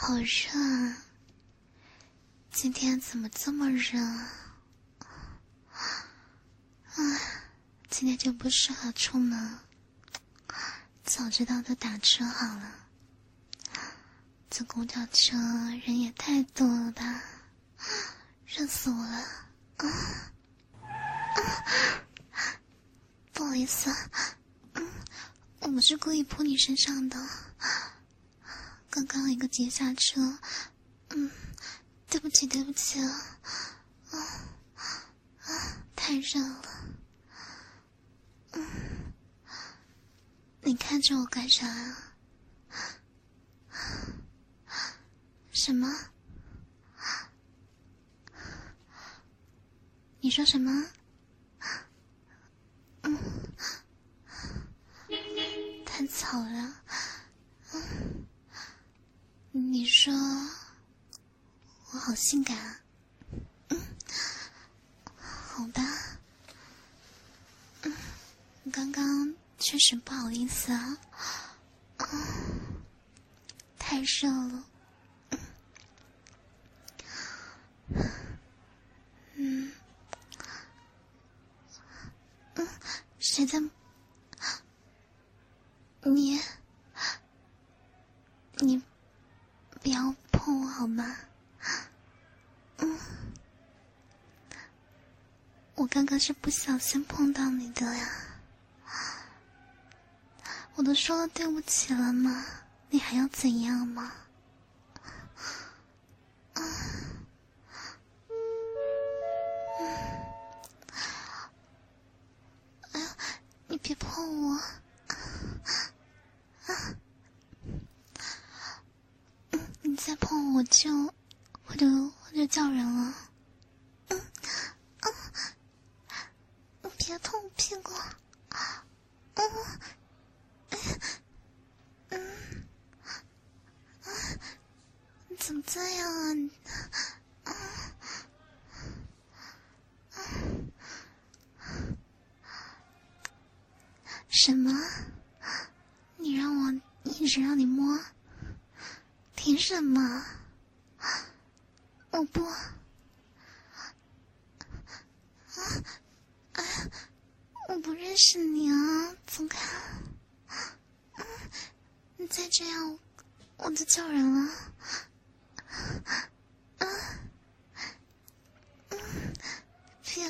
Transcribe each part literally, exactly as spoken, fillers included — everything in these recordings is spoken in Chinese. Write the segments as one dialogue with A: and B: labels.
A: 好热啊！今天怎么这么热啊？啊，今天就不适合出门，早知道就打车好了。这公交车人也太多了吧，热死我了！啊啊！不好意思啊，嗯，我不是故意扑你身上的。刚刚一个急刹车，嗯，对不起对不起了，啊啊，太热了，嗯，你看着我干啥呀？什么？你说什么？嗯，太吵了，嗯。你说我好性感啊？嗯，好吧，嗯，刚刚确实不好意思啊，嗯，太热了，嗯，嗯，谁在？你，你。不要碰我好吗？嗯，我刚刚是不小心碰到你的呀。我都说了对不起了吗？你还要怎样吗？嗯，嗯，哎呀，你别碰我！啊！你再碰我就，我就我就叫人了。嗯，嗯，你别碰我屁股。嗯，嗯，嗯，你怎么这样啊？你，嗯，嗯，什么？你让我一直让你摸？凭什么？我不，啊，哎呀，我不认识你啊！走开！嗯，你再这样，我就叫人了。嗯，嗯，别，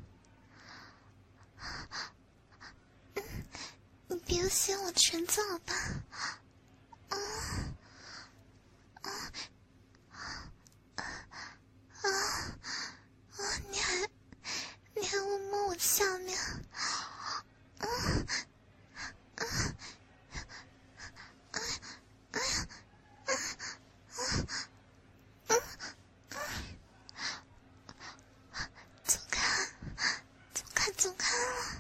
A: 嗯，你别掀我裙子好吧？嗯。啊啊啊！你还你还会摸我下面？嗯嗯哎哎呀嗯嗯嗯嗯，走开走开走开了！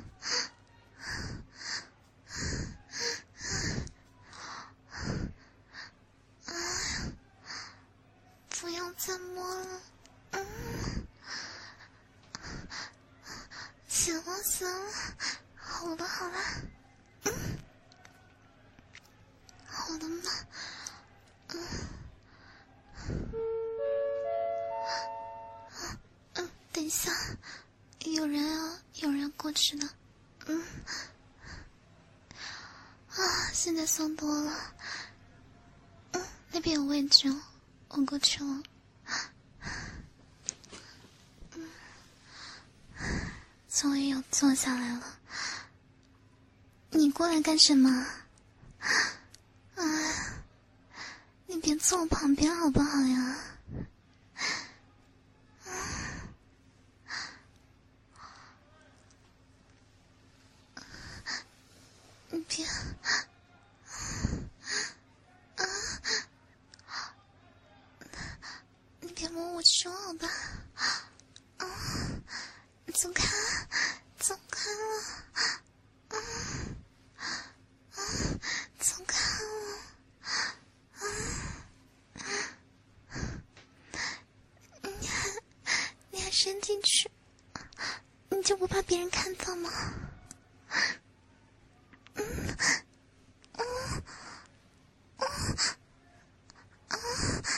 A: 哎呀，不要再摸了。嗯，行了行了，好了好了，嗯，好了吗？嗯，嗯，等一下，有人啊，有人过去了。嗯，啊，现在松多了。嗯，那边有位置哦，我过去了。嗯，终于有坐下来了。你过来干什么？啊，你别坐我旁边好不好呀？你别，啊，你别摸我胸好吧？啊，走开，走开了，啊啊，走开了，啊，你还你还伸进去，你就不怕别人看到吗？嗯嗯嗯啊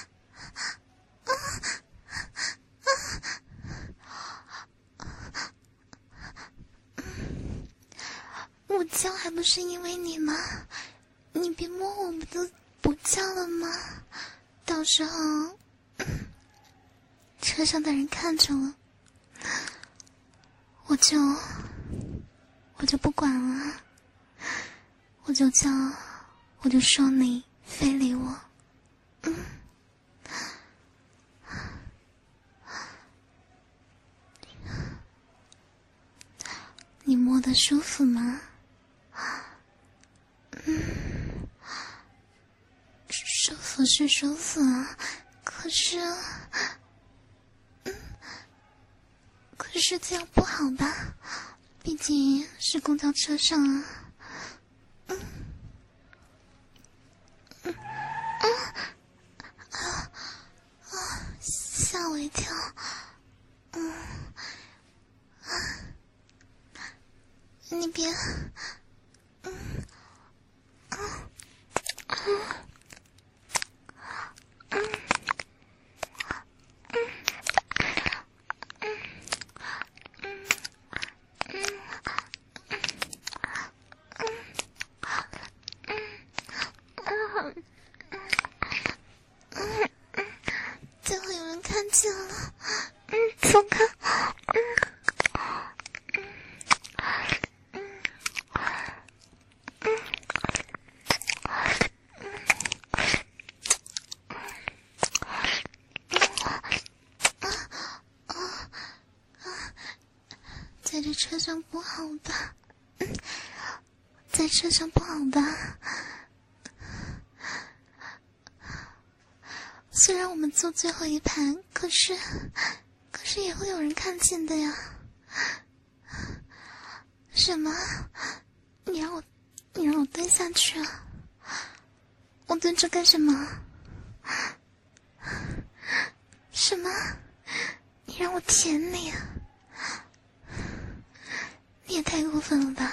A: 不是因为你吗？你别摸我不都不叫了吗？到时候车上的人看着我，我就我就不管了，我就叫，我就说你非礼我。嗯，你摸得舒服吗？嗯，舒服是舒服啊，可是，嗯，可是这样不好吧？毕竟是公交车上啊。嗯，嗯，啊，啊，啊，吓我一跳。嗯，啊，你别，嗯，啊，啊。最后有人看见了，嗯，走开，嗯，嗯，嗯，在这车上不好吧？嗯，在车上不好吧？虽然我们坐最后一排，可是，可是也会有人看见的呀。什么？你让我，你让我蹲下去啊？我蹲着干什么？什么？你让我舔你啊？你也太过分了吧！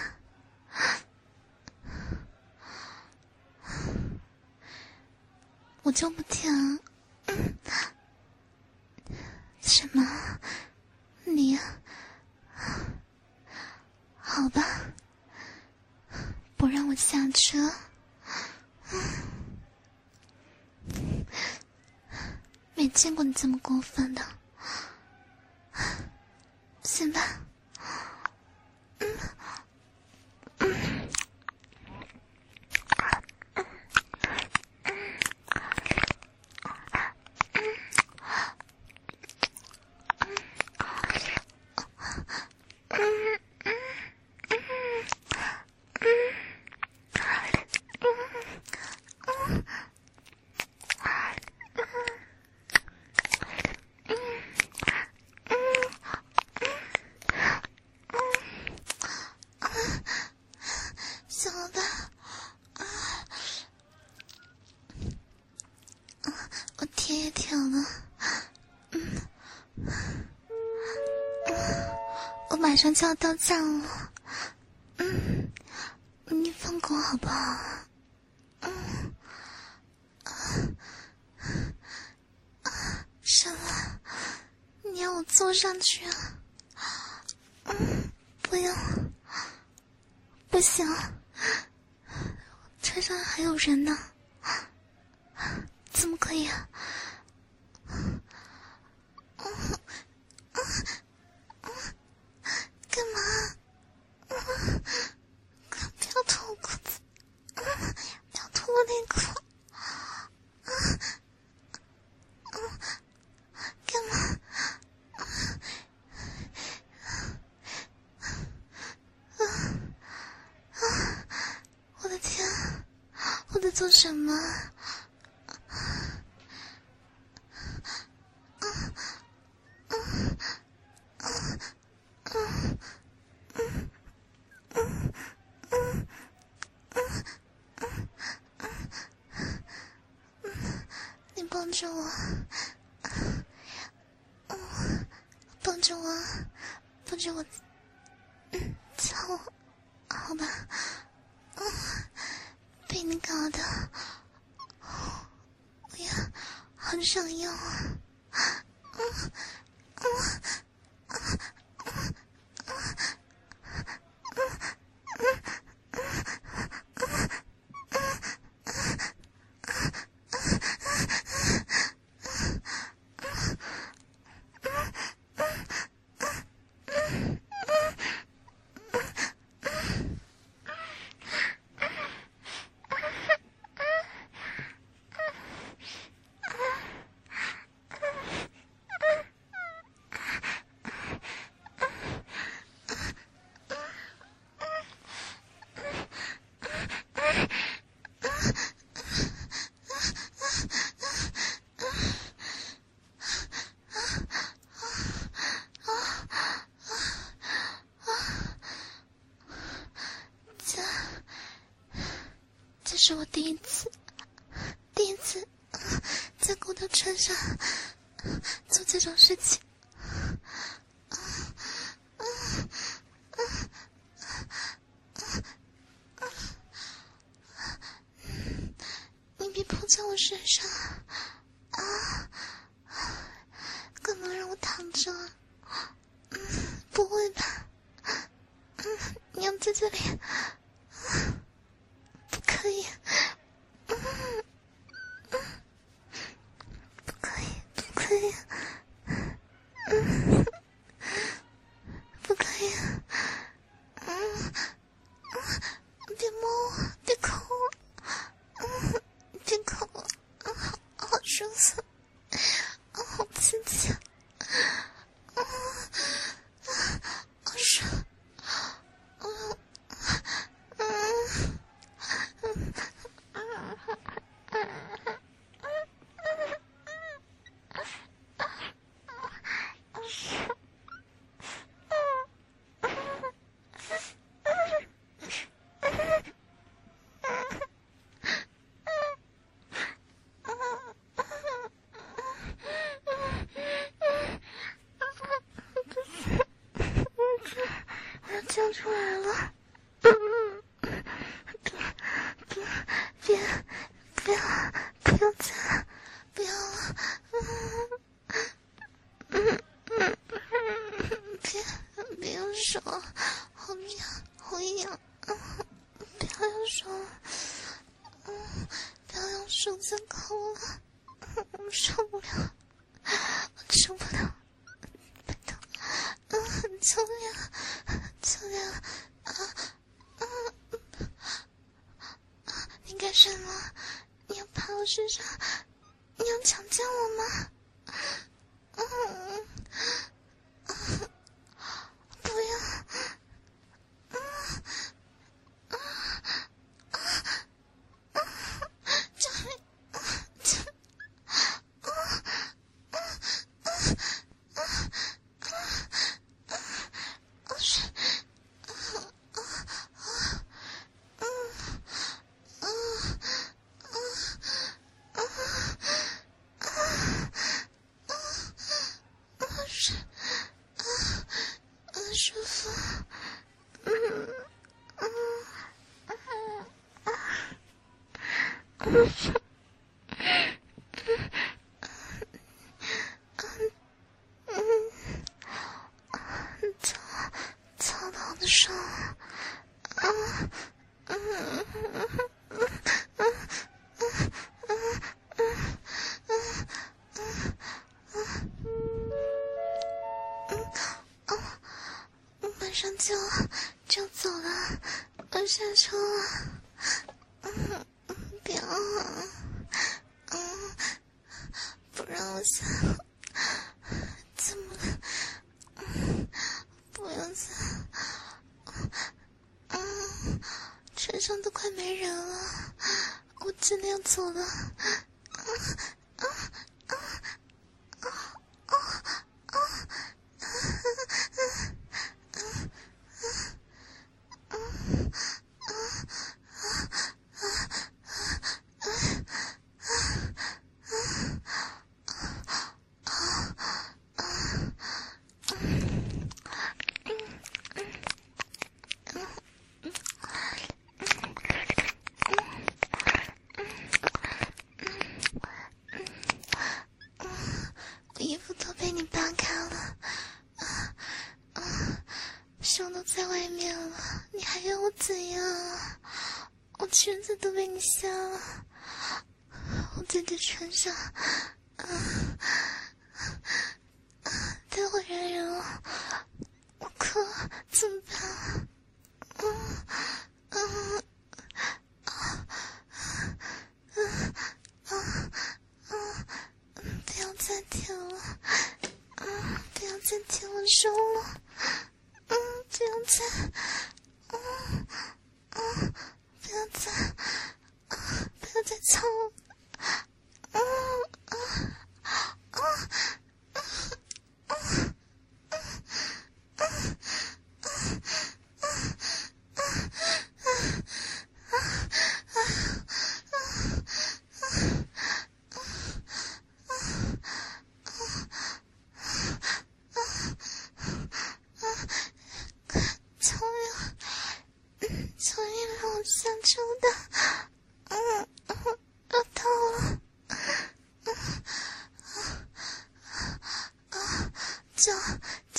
A: 我就不舔。嗯，什么？你？好吧，不让我下车。嗯，没见过你这么过分的。行吧。嗯，嗯。马上就要到站了，嗯，你放过我好不好？嗯，啊，啊，什么？你要我坐上去啊？嗯，不要，不行，车上还有人呢，怎么可以啊？嗯，嗯，干嘛？嗯，不要脱我裤子！嗯，不要脱我内裤！嗯，嗯，干嘛？嗯，啊！我的天，我在做什么？嗯，嗯，嗯，嗯。嗯嗯嗯嗯嗯嗯，你帮着我，嗯，帮着我，帮着我，嗯，叫我，好吧，嗯，被你搞的，我也很想要啊，嗯嗯嗯嗯嗯嗯。 是我第一次，第一次在骨头穿上做这种事情。你别扑在我身上啊！干嘛让我躺着？嗯，不会吧？嗯，你要在这里？不可以。嗯嗯，不可以，不可以。嗯，不可以。嗯嗯，别摸我，别抠我。嗯，别抠我。嗯，好好舒服。嗯，好刺激。嗯，好爽。嗯嗯嗯我要叫出来了。别不要不要再了，不要了。嗯嗯嗯，别别用手，好痒好痒。嗯，不要用手，嗯，不要用手再抠我了。我受不了，我受不了。拜托，嗯，求你了，求你了。啊嗯啊！你干什么？你要爬我身上？你要强奸我吗？嗯嗯，不要。嗯嗯嗯嗯，救命！救命！嗯嗯嗯嗯嗯，我是嗯嗯嗯嗯嗯嗯嗯，是嗯嗯舒服。嗯嗯嗯嗯嗯。操操到我的手了。嗯嗯嗯嗯嗯嗯嗯嗯嗯嗯嗯，马上就就走了，我下车了。嗯嗯，别了。嗯，不让我下了。怎么了？嗯，不要下。嗯，车上都快没人了，我真的要走了。嗯嗯嗯嗯嗯嗯嗯嗯我衣服都被你扒开了，啊啊，手都在外面了，你还要我怎样啊？我裙子都被你掀了，我在这穿上，啊啊，待会来人了，我可怎么办啊？嗯嗯啊嗯啊啊！不要再舔了，嗯，不要再舔我手了，嗯，不要再，嗯嗯，不要再，啊，不要再操我，嗯啊啊啊啊啊啊！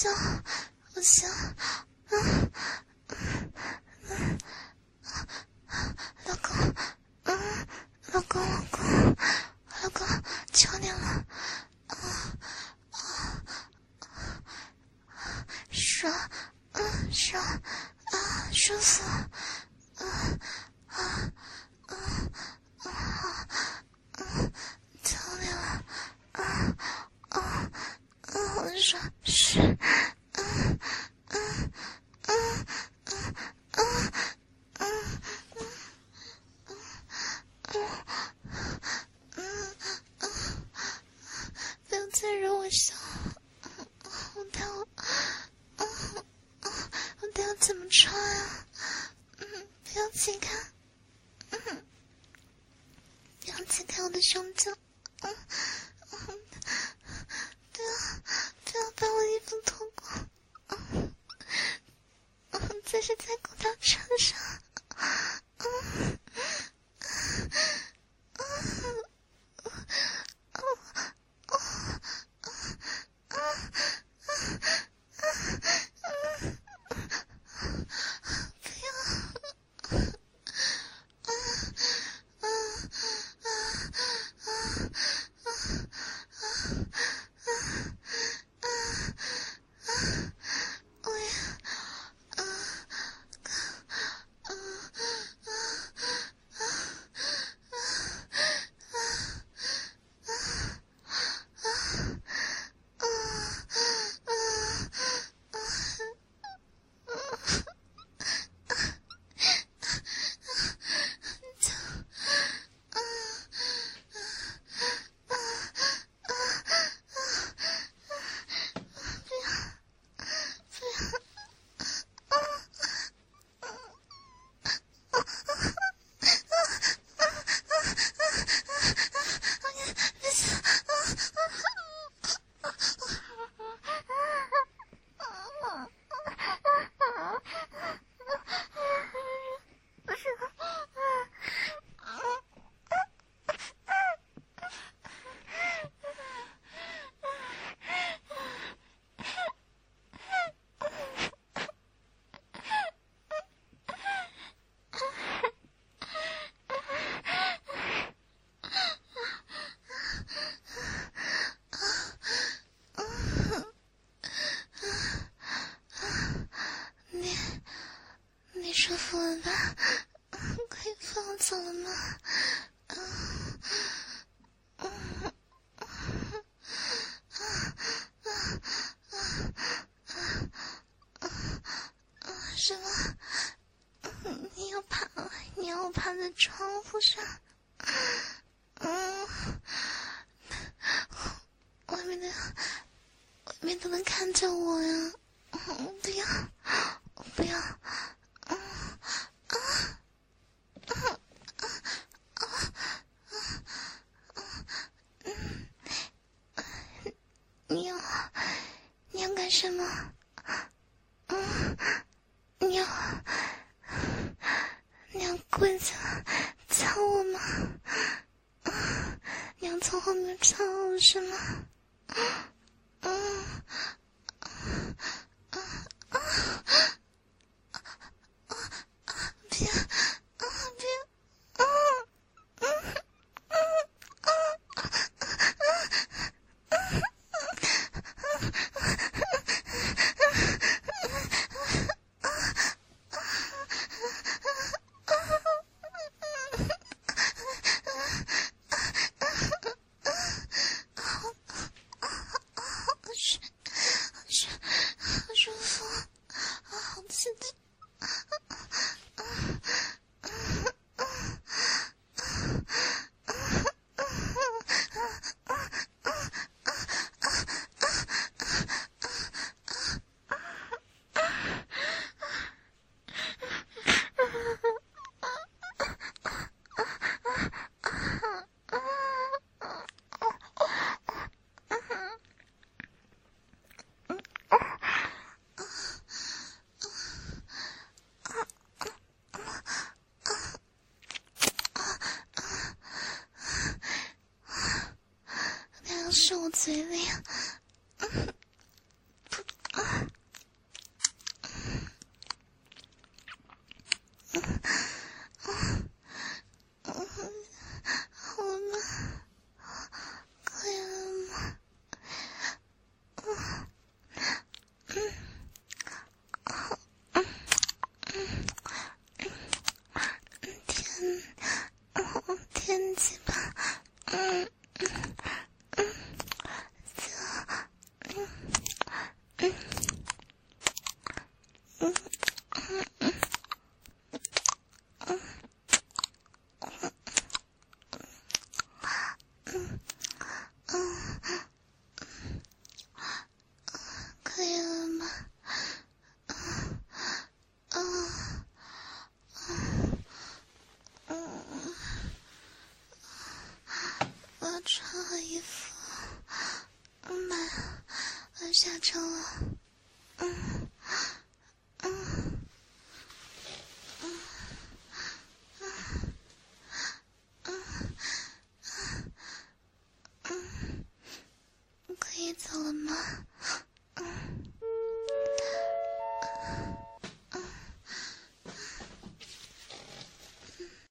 A: 想，我想，嗯嗯嗯，老公，嗯，老公，老公，老公，求你了，啊啊啊，爽，嗯，爽，啊，舒服，嗯啊啊啊啊，求你了，啊啊啊，我说是，嗯嗯嗯嗯嗯嗯嗯嗯，不要再惹我笑，我待会，嗯嗯，我待会怎么穿啊？嗯，不要紧看，嗯，不要紧看我的胸罩，嗯嗯，不要不要把我衣服脱光，嗯嗯，这是在狗大车上，嗯嗯嗯。舒服了吧？可以放我走了吗？嗯嗯嗯嗯嗯嗯，什么？你要趴？你要我趴在窗户上？嗯，外面的外面都能看着我呀！嗯，不要，不要。嗯啊啊啊啊啊！嗯，你要你要干什么？嗯，你要你要跪着操我吗？嗯，你要从后面操我是吗？嗯嗯嗯啊！别，啊别，啊嗯嗯啊啊啊是是，好舒服，好刺激。是我嘴里，嗯，不啊嗯嗯嗯嗯嗯嗯，可以走了吗？